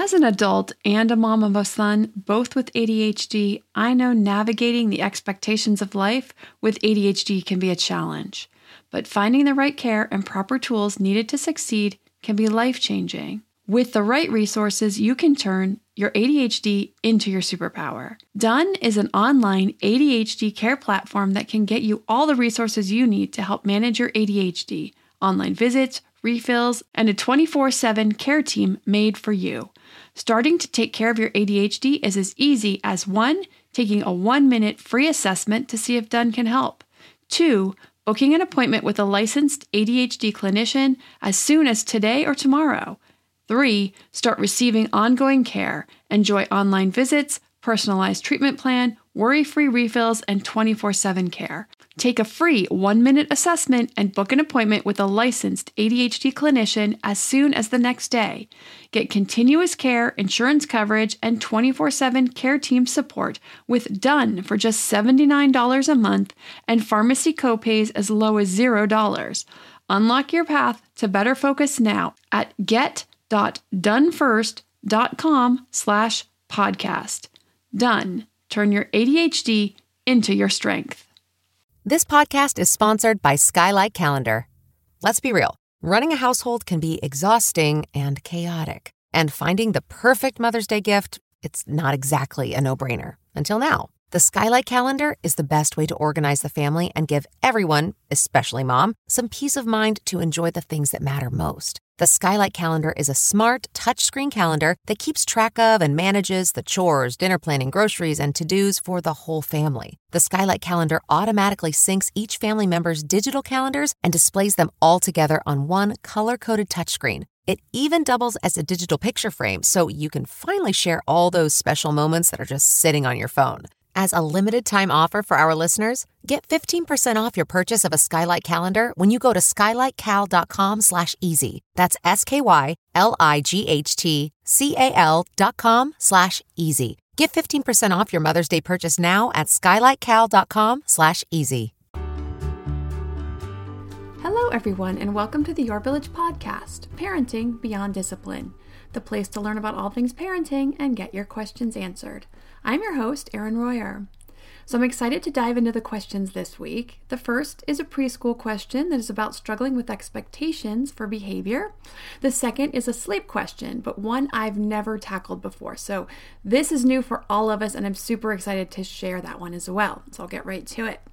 As an adult and a mom of a son, both with ADHD, I know navigating the expectations of life with ADHD can be a challenge. But finding the right care and proper tools needed to succeed can be life-changing. With the right resources, you can turn your ADHD into your superpower. Done is an online ADHD care platform that can get you all the resources you need to help manage your ADHD, online visits, refills, and a 24/7 care team made for you. Starting to take care of your ADHD is as easy as 1. Taking a 1-minute free assessment to see if Done can help. 2. Booking an appointment with a licensed ADHD clinician as soon as today or tomorrow. 3. Start receiving ongoing care. Enjoy online visits, personalized treatment plan, worry-free refills, and 24/7 care. Take a free 1-minute assessment and book an appointment with a licensed ADHD clinician as soon as the next day. Get continuous care, insurance coverage, and 24/7 care team support with Done for just $79 a month and pharmacy copays as low as $0. Unlock your path to better focus now at get.donefirst.com/podcast. Done. Turn your ADHD into your strength. This podcast is sponsored by Skylight Calendar. Let's be real. Running a household can be exhausting and chaotic. And finding the perfect Mother's Day gift, it's not exactly a no-brainer. Until now. The Skylight Calendar is the best way to organize the family and give everyone, especially mom, some peace of mind to enjoy the things that matter most. The Skylight Calendar is a smart, touchscreen calendar that keeps track of and manages the chores, dinner planning, groceries, and to-dos for the whole family. The Skylight Calendar automatically syncs each family member's digital calendars and displays them all together on one color-coded touchscreen. It even doubles as a digital picture frame, so you can finally share all those special moments that are just sitting on your phone. As a limited-time offer for our listeners, get 15% off your purchase of a Skylight Calendar when you go to skylightcal.com/easy. That's SKYLIGHTCAL.com/easy. Get 15% off your Mother's Day purchase now at skylightcal.com/easy. Hello, everyone, and welcome to the Your Village podcast, Parenting Beyond Discipline, the place to learn about all things parenting and get your questions answered. I'm your host, Erin Royer. So I'm excited to dive into the questions this week. The first is a preschool question that is about struggling with expectations for behavior. The second is a sleep question, but one I've never tackled before. So this is new for all of us, and I'm super excited to share that one as well. So I'll get right to it.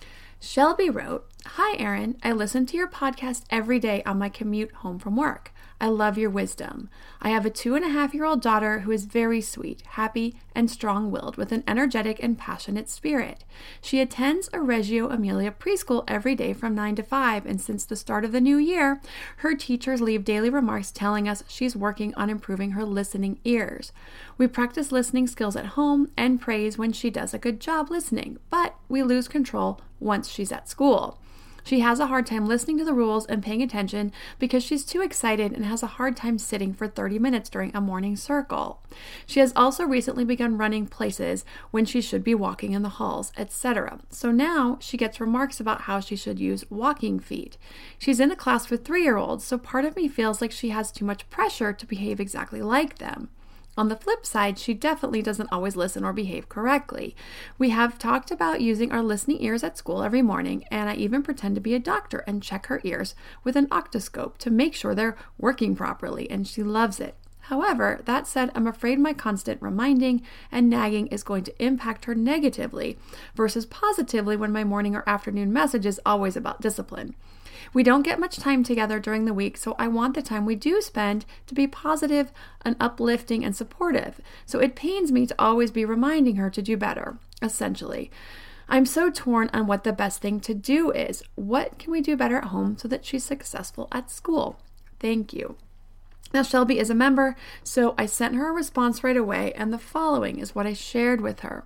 Shelby wrote, "Hi, Erin. I listen to your podcast every day on my commute home from work. I love your wisdom. I have a 2.5-year-old daughter who is very sweet, happy, and strong-willed with an energetic and passionate spirit. She attends a Reggio Emilia preschool every day from 9 to 5, and since the start of the new year, her teachers leave daily remarks telling us she's working on improving her listening ears. We practice listening skills at home and praise when she does a good job listening, but we lose control once she's at school. She has a hard time listening to the rules and paying attention because she's too excited and has a hard time sitting for 30 minutes during a morning circle. She has also recently begun running places when she should be walking in the halls, etc. So now she gets remarks about how she should use walking feet. She's in a class with 3-year-olds, so part of me feels like she has too much pressure to behave exactly like them. On the flip side, she definitely doesn't always listen or behave correctly. We have talked about using our listening ears at school every morning, and I even pretend to be a doctor and check her ears with an octoscope to make sure they're working properly, and she loves it. However, that said, I'm afraid my constant reminding and nagging is going to impact her negatively versus positively when my morning or afternoon message is always about discipline. We don't get much time together during the week, so I want the time we do spend to be positive and uplifting and supportive. So it pains me to always be reminding her to do better, essentially. I'm so torn on what the best thing to do is. What can we do better at home so that she's successful at school? Thank you." Now, Shelby is a member, so I sent her a response right away, and the following is what I shared with her.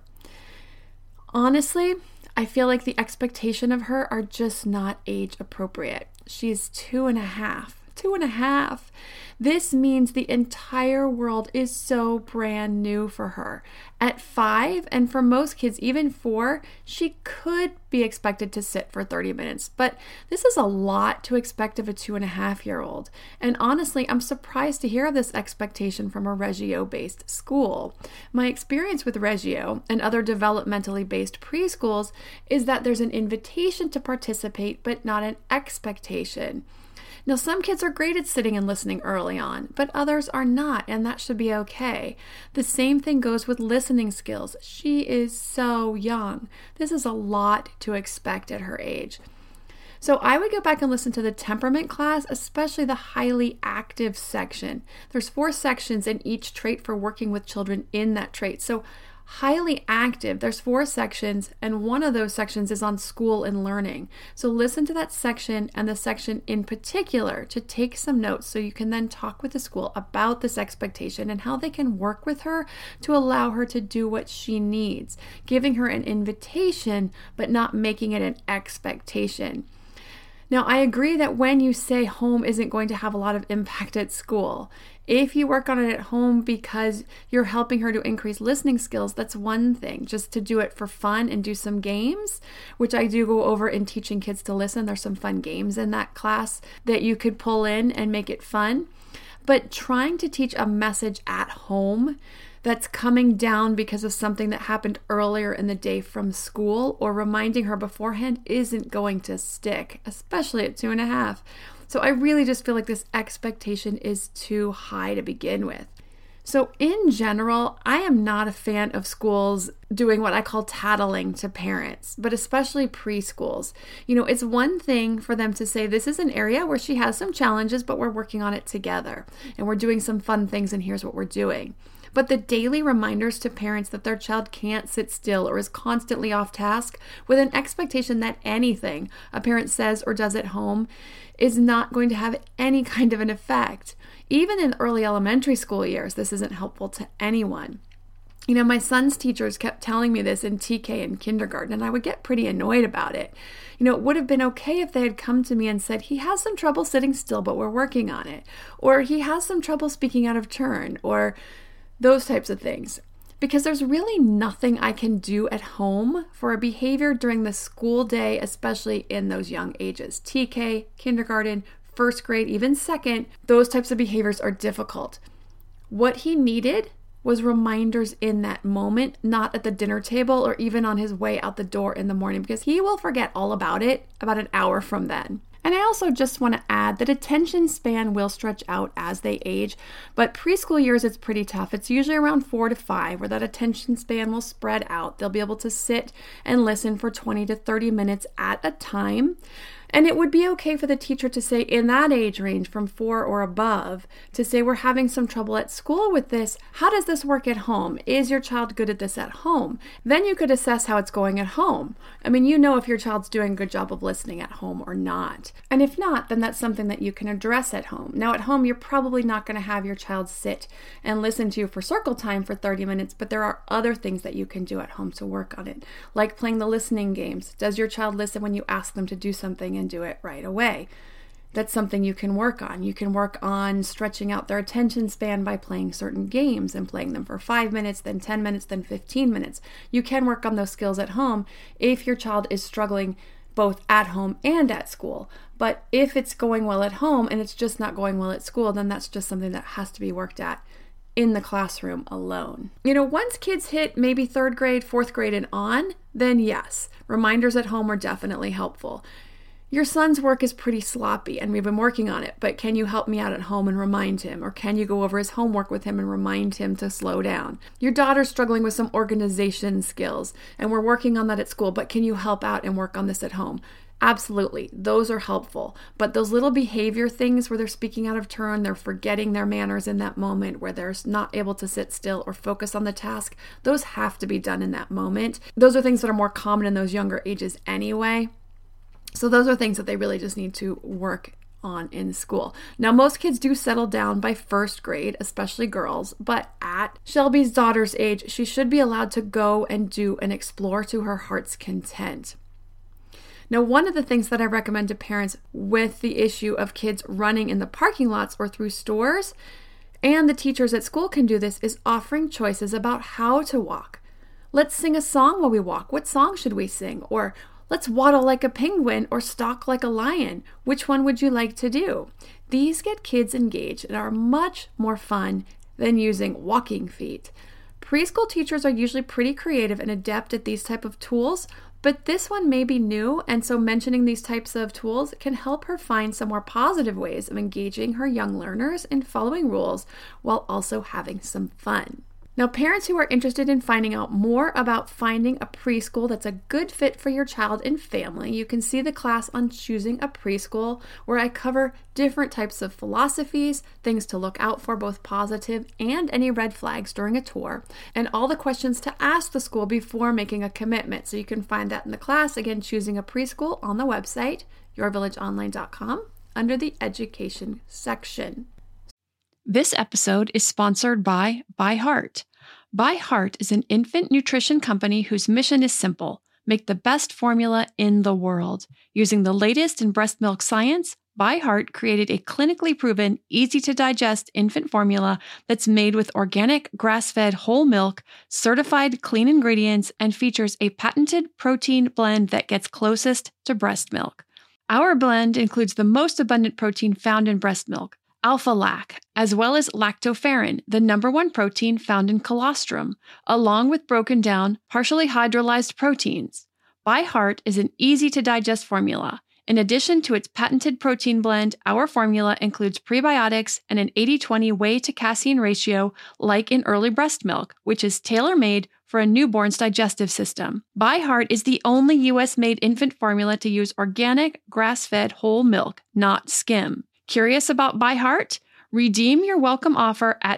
Honestly, I feel like the expectation of her are just not age appropriate. She's 2.5. 2.5. This means the entire world is so brand new for her. At 5, and for most kids, even 4, she could be expected to sit for 30 minutes. But this is a lot to expect of a 2.5-year-old. And honestly, I'm surprised to hear this expectation from a Reggio-based school. My experience with Reggio and other developmentally based preschools is that there's an invitation to participate, but not an expectation. Now, some kids are great at sitting and listening early on, but others are not, and that should be okay. The same thing goes with listening skills. She is so young. This is a lot to expect at her age. So I would go back and listen to the temperament class, especially the highly active section. There's 4 sections in each trait for working with children in that trait. So highly active, there's 4 sections, and one of those sections is on school and learning. So listen to that section and the section in particular to take some notes so you can then talk with the school about this expectation and how they can work with her to allow her to do what she needs, giving her an invitation but not making it an expectation. Now, I agree that when you say home isn't going to have a lot of impact at school, if you work on it at home because you're helping her to increase listening skills, that's one thing. Just to do it for fun and do some games, which I do go over in teaching kids to listen. There's some fun games in that class that you could pull in and make it fun. But trying to teach a message at home that's coming down because of something that happened earlier in the day from school or reminding her beforehand isn't going to stick, especially at 2.5. So I really just feel like this expectation is too high to begin with. So in general, I am not a fan of schools doing what I call tattling to parents, but especially preschools. It's one thing for them to say, this is an area where she has some challenges, but we're working on it together and we're doing some fun things and here's what we're doing. But the daily reminders to parents that their child can't sit still or is constantly off task with an expectation that anything a parent says or does at home is not going to have any kind of an effect. Even in early elementary school years, this isn't helpful to anyone. My son's teachers kept telling me this in TK and kindergarten, and I would get pretty annoyed about it. It would have been okay if they had come to me and said, he has some trouble sitting still, but we're working on it. Or he has some trouble speaking out of turn, or those types of things. Because there's really nothing I can do at home for a behavior during the school day, especially in those young ages. TK, kindergarten, first grade, even second, those types of behaviors are difficult. What he needed was reminders in that moment, not at the dinner table or even on his way out the door in the morning, because he will forget all about it about an hour from then. And I also just want to add that attention span will stretch out as they age, but preschool years it's pretty tough. It's usually around 4 to 5 where that attention span will spread out. They'll be able to sit and listen for 20 to 30 minutes at a time. And it would be okay for the teacher to say in that age range from 4 or above, to say we're having some trouble at school with this. How does this work at home? Is your child good at this at home? Then you could assess how it's going at home. If your child's doing a good job of listening at home or not. And if not, then that's something that you can address at home. Now at home, you're probably not going to have your child sit and listen to you for circle time for 30 minutes, but there are other things that you can do at home to work on it, like playing the listening games. Does your child listen when you ask them to do something and do it right away? That's something you can work on. You can work on stretching out their attention span by playing certain games and playing them for 5 minutes, then 10 minutes, then 15 minutes. You can work on those skills at home if your child is struggling both at home and at school. But if it's going well at home and it's just not going well at school, then that's just something that has to be worked at in the classroom alone. Once kids hit maybe 3rd grade, 4th grade and on, then yes, reminders at home are definitely helpful. Your son's work is pretty sloppy and we've been working on it, but can you help me out at home and remind him? Or can you go over his homework with him and remind him to slow down? Your daughter's struggling with some organization skills and we're working on that at school, but can you help out and work on this at home? Absolutely. Those are helpful. But those little behavior things where they're speaking out of turn, they're forgetting their manners in that moment, where they're not able to sit still or focus on the task, those have to be done in that moment. Those are things that are more common in those younger ages anyway. So those are things that they really just need to work on in school. Now, most kids do settle down by 1st grade, especially girls, but at Shelby's daughter's age, she should be allowed to go and do and explore to her heart's content. Now, one of the things that I recommend to parents with the issue of kids running in the parking lots or through stores, and the teachers at school can do this, is offering choices about how to walk. Let's sing a song while we walk. What song should we sing? Or let's waddle like a penguin or stalk like a lion. Which one would you like to do? These get kids engaged and are much more fun than using walking feet. Preschool teachers are usually pretty creative and adept at these type of tools, but this one may be new, and so mentioning these types of tools can help her find some more positive ways of engaging her young learners in following rules while also having some fun. Now, parents who are interested in finding out more about finding a preschool that's a good fit for your child and family, you can see the class on choosing a preschool, where I cover different types of philosophies, things to look out for, both positive and any red flags during a tour, and all the questions to ask the school before making a commitment. So you can find that in the class, again, choosing a preschool, on the website, yourvillageonline.com, under the education section. This episode is sponsored by ByHeart. ByHeart is an infant nutrition company whose mission is simple: make the best formula in the world. Using the latest in breast milk science, ByHeart created a clinically proven, easy-to-digest infant formula that's made with organic, grass-fed whole milk, certified clean ingredients, and features a patented protein blend that gets closest to breast milk. Our blend includes the most abundant protein found in breast milk, alpha-lac, as well as lactoferrin, the number one protein found in colostrum, along with broken down, partially hydrolyzed proteins. ByHeart is an easy-to-digest formula. In addition to its patented protein blend, our formula includes prebiotics and an 80-20 whey-to-casein ratio like in early breast milk, which is tailor-made for a newborn's digestive system. ByHeart is the only U.S.-made infant formula to use organic, grass-fed whole milk, not skim. Curious about ByHeart? Redeem your welcome offer at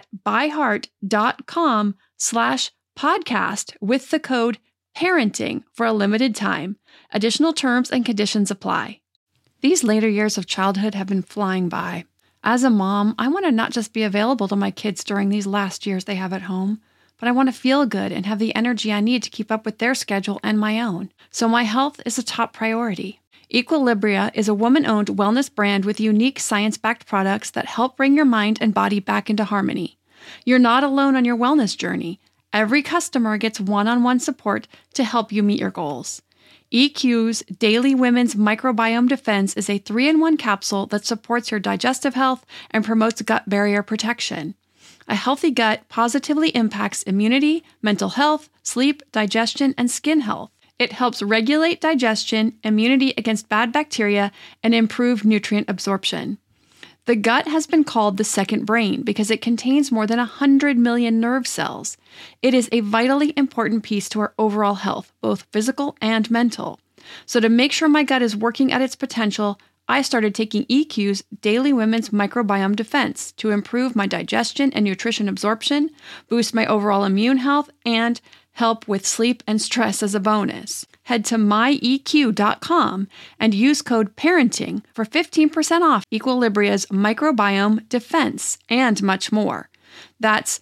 byheart.com/podcast with the code PARENTING for a limited time. Additional terms and conditions apply. These later years of childhood have been flying by. As a mom, I want to not just be available to my kids during these last years they have at home, but I want to feel good and have the energy I need to keep up with their schedule and my own. So my health is a top priority. Equilibria is a woman-owned wellness brand with unique science-backed products that help bring your mind and body back into harmony. You're not alone on your wellness journey. Every customer gets one-on-one support to help you meet your goals. EQ's Daily Women's Microbiome Defense is a 3-in-1 capsule that supports your digestive health and promotes gut barrier protection. A healthy gut positively impacts immunity, mental health, sleep, digestion, and skin health. It helps regulate digestion, immunity against bad bacteria, and improve nutrient absorption. The gut has been called the second brain because it contains more than 100 million nerve cells. It is a vitally important piece to our overall health, both physical and mental. So to make sure my gut is working at its potential, I started taking EQ's Daily Women's Microbiome Defense to improve my digestion and nutrition absorption, boost my overall immune health, and help with sleep and stress as a bonus. Head to myeq.com and use code PARENTING for 15% off Equilibria's Microbiome Defense and much more. That's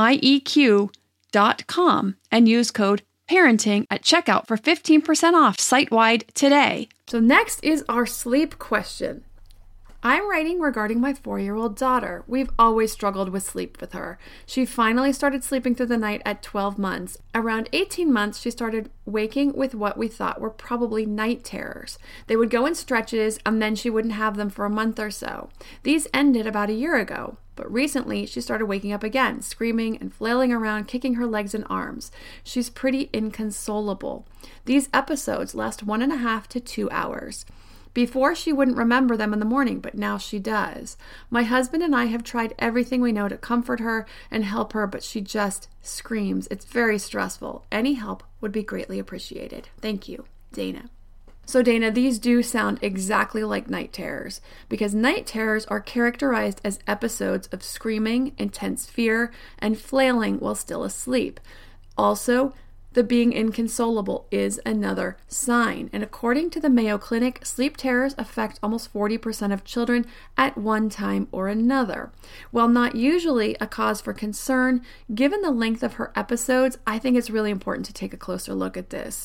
myeq.com and use code PARENTING at checkout for 15% off site-wide today. So next is our sleep question. I'm writing regarding my 4-year-old daughter. We've always struggled with sleep with her. She finally started sleeping through the night at 12 months. Around 18 months, she started waking with what we thought were probably night terrors. They would go in stretches, and then she wouldn't have them for a month or so. These ended about a year ago. But recently, she started waking up again, screaming and flailing around, kicking her legs and arms. She's pretty inconsolable. These episodes last 1.5 to 2 hours. Before, she wouldn't remember them in the morning, but now she does. My husband and I have tried everything we know to comfort her and help her, but she just screams. It's very stressful. Any help would be greatly appreciated. Thank you, Dana. So Dana, these do sound exactly like night terrors, because night terrors are characterized as episodes of screaming, intense fear, and flailing while still asleep. Also, the being inconsolable is another sign. And according to the Mayo Clinic, sleep terrors affect almost 40% of children at one time or another. While not usually a cause for concern, given the length of her episodes, I think it's really important to take a closer look at this.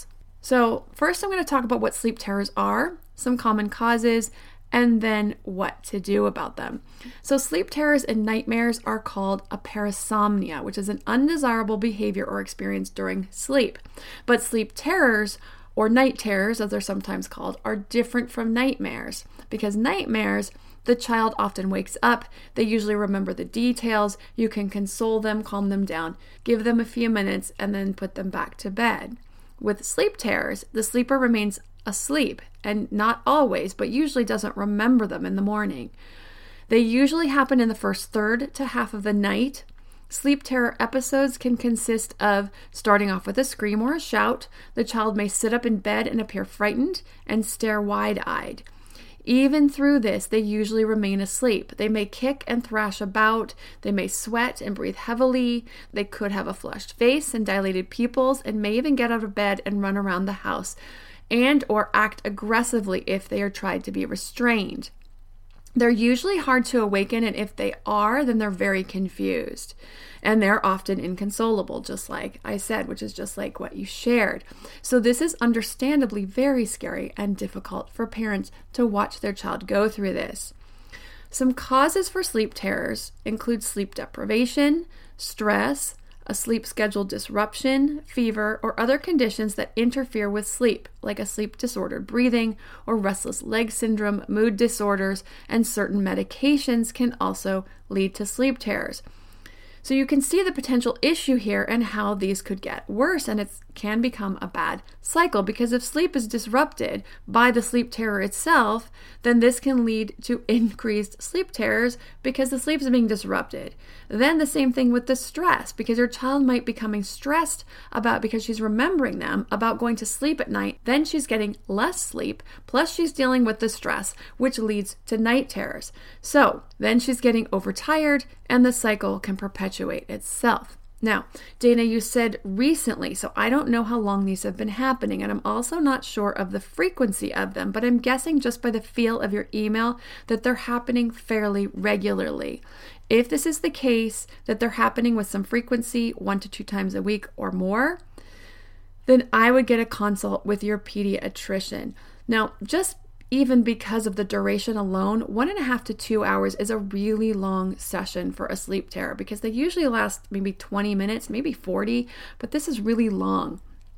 So first I'm going to talk about what sleep terrors are, some common causes, and then what to do about them. So sleep terrors and nightmares are called a parasomnia, which is an undesirable behavior or experience during sleep. But sleep terrors, or night terrors as they're sometimes called, are different from nightmares, because nightmares, the child often wakes up, they usually remember the details, you can console them, calm them down, give them a few minutes, and then put them back to bed. With sleep terrors, the sleeper remains asleep, and not always, but usually doesn't remember them in the morning. They usually happen in the first third to half of the night. Sleep terror episodes can consist of starting off with a scream or a shout. The child may sit up in bed and appear frightened and stare wide-eyed. Even through this, they usually remain asleep. They may kick and thrash about. They may sweat and breathe heavily. They could have a flushed face and dilated pupils and may even get out of bed and run around the house and or act aggressively if they are tried to be restrained. They're usually hard to awaken, and if they are, then they're very confused. And they're often inconsolable, just like I said, which is just like what you shared. So this is understandably very scary and difficult for parents to watch their child go through this. Some causes for sleep terrors include sleep deprivation, stress, a sleep schedule disruption, fever, or other conditions that interfere with sleep, like a sleep-disordered breathing or restless leg syndrome, mood disorders, and certain medications can also lead to sleep terrors. So you can see the potential issue here and how these could get worse, and it can become a bad cycle, because if sleep is disrupted by the sleep terror itself, then this can lead to increased sleep terrors because the sleep is being disrupted. Then the same thing with the stress, because your child might be becoming stressed about, because she's remembering them, about going to sleep at night. Then she's getting less sleep, plus she's dealing with the stress, which leads to night terrors. So then she's getting overtired, and the cycle can perpetuate itself. Now, Dana, you said recently, so I don't know how long these have been happening, and I'm also not sure of the frequency of them, but I'm guessing just by the feel of your email that they're happening fairly regularly. If this is the case, that they're happening with some frequency, 1 to 2 times a week or more, then I would get a consult with your pediatrician. Now, just even because of the duration alone, 1.5 to 2 hours is a really long session for a sleep terror, because they usually last maybe 20 minutes, maybe 40, but this is really long.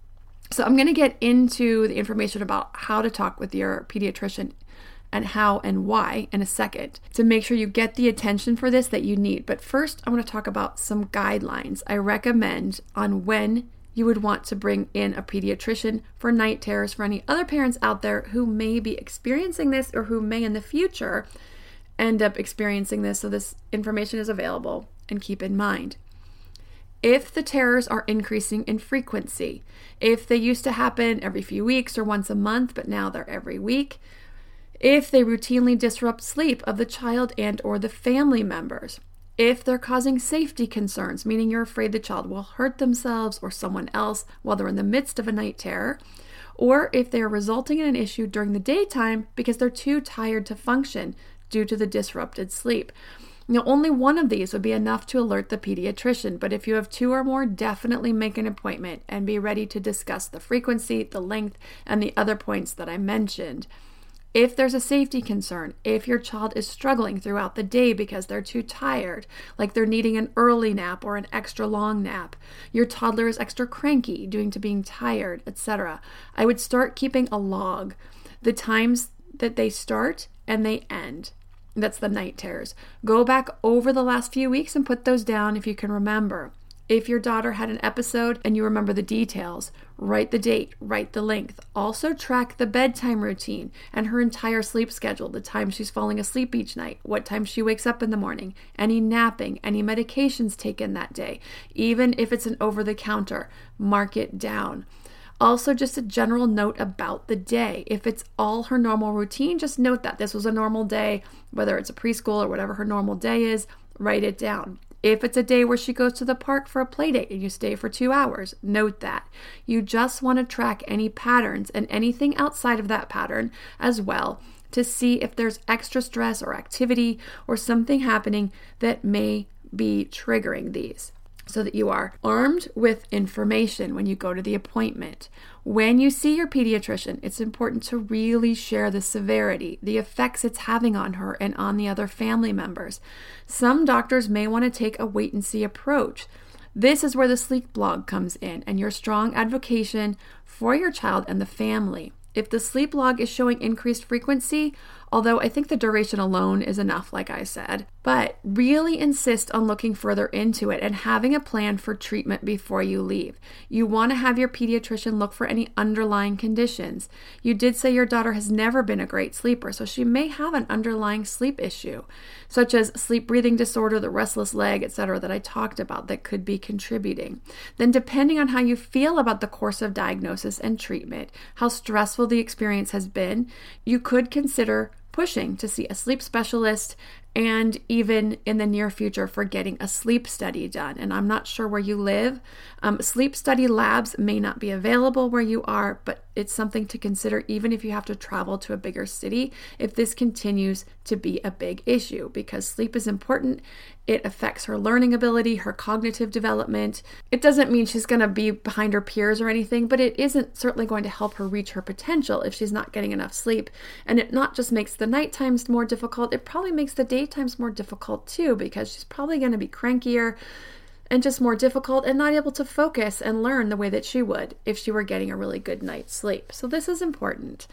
So I'm going to get into the information about how to talk with your pediatrician and how and why in a second to make sure you get the attention for this that you need. But first, I want to talk about some guidelines I recommend on when you would want to bring in a pediatrician for night terrors, for any other parents out there who may be experiencing this or who may in the future end up experiencing this. So this information is available, and keep in mind, if the terrors are increasing in frequency, if they used to happen every few weeks or once a month, but now they're every week, if they routinely disrupt sleep of the child and or the family members, if they're causing safety concerns, meaning you're afraid the child will hurt themselves or someone else while they're in the midst of a night terror, or if they're resulting in an issue during the daytime because they're too tired to function due to the disrupted sleep. Now, only one of these would be enough to alert the pediatrician, but if you have 2 or more, definitely make an appointment and be ready to discuss the frequency, the length, and the other points that I mentioned. If there's a safety concern, if your child is struggling throughout the day because they're too tired, like they're needing an early nap or an extra long nap, your toddler is extra cranky due to being tired, etc., I would start keeping a log, the times that they start and they end. That's the night terrors. Go back over the last few weeks and put those down if you can remember. If your daughter had an episode and you remember the details, write the date, write the length. Also track the bedtime routine and her entire sleep schedule, the time she's falling asleep each night, what time she wakes up in the morning, any napping, any medications taken that day. Even if it's an over-the-counter, mark it down. Also, just a general note about the day. If it's all her normal routine, just note that this was a normal day, whether it's a preschool or whatever her normal day is, write it down. If it's a day where she goes to the park for a play date and you stay for 2 hours, note that. You just want to track any patterns and anything outside of that pattern as well to see if there's extra stress or activity or something happening that may be triggering these. so that you are armed with information when you go to the appointment. When you see your pediatrician, it's important to really share the severity, the effects it's having on her and on the other family members. Some doctors may want to take a wait-and-see approach. This is where the sleep log comes in and your strong advocacy for your child and the family. If the sleep log is showing increased frequency, although I think the duration alone is enough, like I said, but really insist on looking further into it and having a plan for treatment before you leave. You want to have your pediatrician look for any underlying conditions. You did say your daughter has never been a great sleeper, so she may have an underlying sleep issue, such as sleep breathing disorder, the restless leg, etc., that I talked about that could be contributing. Then depending on how you feel about the course of diagnosis and treatment, how stressful the experience has been, you could consider pushing to see a sleep specialist and even in the near future for getting a sleep study done. And I'm not sure where you live. Sleep study labs may not be available where you are, but it's something to consider even if you have to travel to a bigger city if this continues to be a big issue, because sleep is important. It affects her learning ability, her cognitive development. It doesn't mean she's going to be behind her peers or anything, but it isn't certainly going to help her reach her potential if she's not getting enough sleep. And it not just makes the night times more difficult, it probably makes the daytimes more difficult too, because she's probably going to be crankier and just more difficult and not able to focus and learn the way that she would if she were getting a really good night's sleep. So this is important.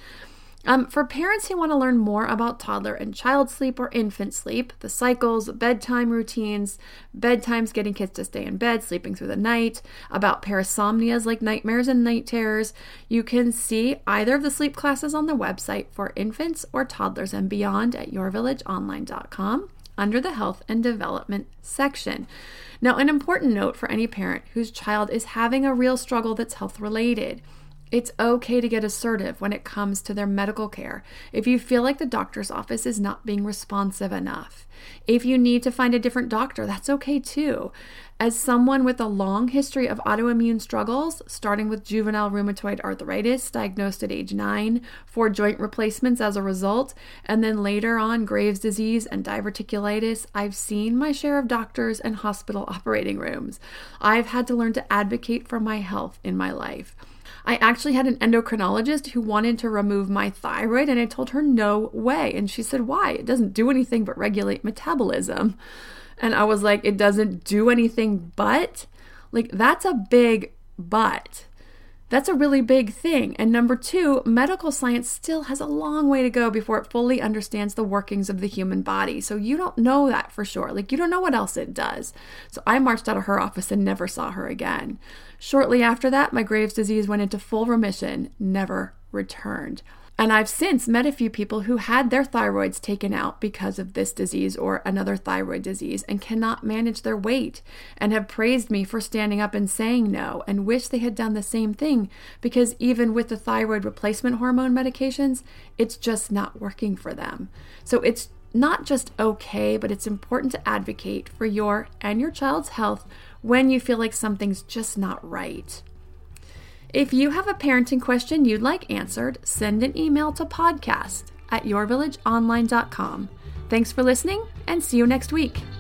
For parents who want to learn more about toddler and child sleep or infant sleep, the cycles, bedtime routines, bedtimes, getting kids to stay in bed, sleeping through the night, about parasomnias like nightmares and night terrors, you can see either of the sleep classes on the website for infants or toddlers and beyond at yourvillageonline.com under the Health and Development section. Now, an important note for any parent whose child is having a real struggle that's health-related. It's okay to get assertive when it comes to their medical care if you feel like the doctor's office is not being responsive enough. If you need to find a different doctor, that's okay too. As someone with a long history of autoimmune struggles, starting with juvenile rheumatoid arthritis diagnosed at age 9, 4 joint replacements as a result, and then later on Graves' disease and diverticulitis, I've seen my share of doctors and hospital operating rooms. I've had to learn to advocate for my health in my life. I actually had an endocrinologist who wanted to remove my thyroid, and I told her no way. And she said, why? It doesn't do anything but regulate metabolism. And I was like, it doesn't do anything but? Like, that's a big but. That's a really big thing. And number 2, medical science still has a long way to go before it fully understands the workings of the human body. So you don't know that for sure. Like, you don't know what else it does. So I marched out of her office and never saw her again. Shortly after that, my Graves' disease went into full remission, never returned. And I've since met a few people who had their thyroids taken out because of this disease or another thyroid disease and cannot manage their weight, and have praised me for standing up and saying no and wish they had done the same thing, because even with the thyroid replacement hormone medications, it's just not working for them. So it's not just okay, but it's important to advocate for your and your child's health when you feel like something's just not right. If you have a parenting question you'd like answered, send an email to podcast@yourvillageonline.com. Thanks for listening, and see you next week.